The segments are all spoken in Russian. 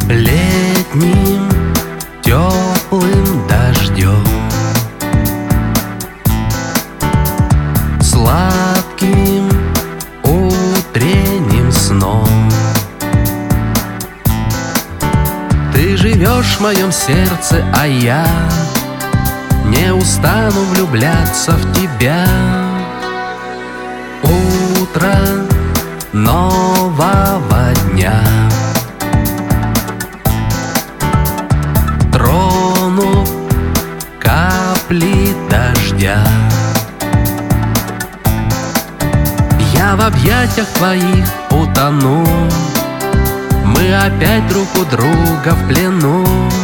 летним теплым дождем, сладким утренним сном. Ты живешь в моем сердце, а я не устану влюбляться в тебя. Утро нового дня, трону капли дождя, я в объятиях твоих утону. Мы опять друг у друга в плену.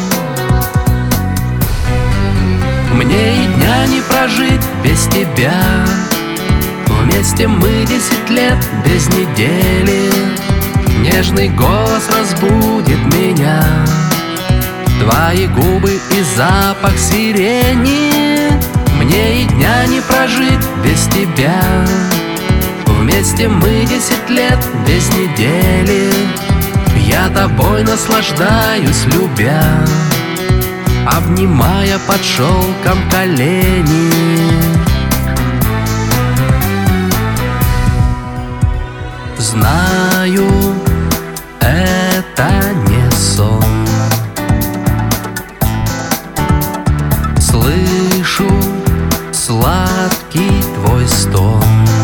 Мне и дня не прожить без тебя. Вместе мы 10 лет без недели. Нежный голос разбудит меня, твои губы и запах сирени. Мне и дня не прожить без тебя. Вместе мы 10 лет без недели. Я тобой наслаждаюсь, любя, обнимая под шелком колени. Знаю, это не сон. Слышу сладкий твой стон.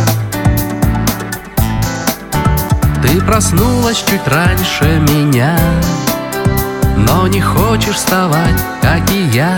Ты проснулась чуть раньше меня, но не хочешь вставать, как и я.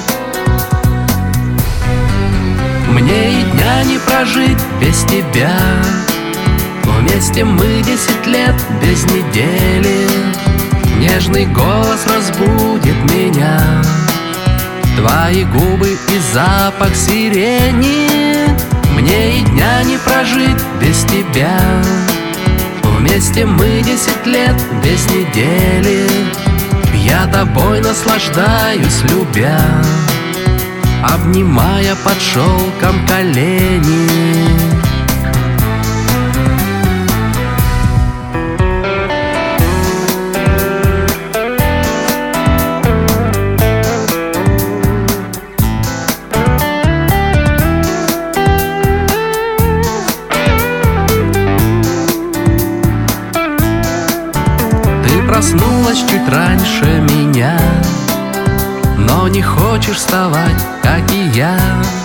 Мне и дня не прожить без тебя. Вместе мы 10 лет без недели. Нежный голос разбудит меня, твои губы и запах сирени. Мне и дня не прожить без тебя. Вместе мы 10 лет без недели. Я тобой наслаждаюсь, любя, обнимая под шелком колени. Проснулась чуть раньше меня, но не хочешь вставать, как и я.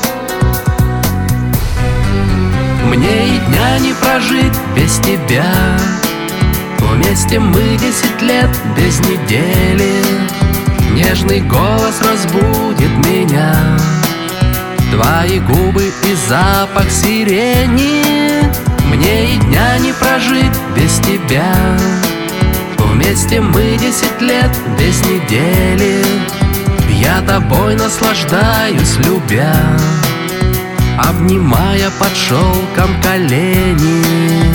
Мне и дня не прожить без тебя. Вместе мы 10 лет без недели. Нежный голос разбудит меня, твои губы и запах сирени. Мне и дня не прожить без тебя. Вместе мы 10 лет без недели. Я тобой наслаждаюсь, любя, обнимая под шелком колени.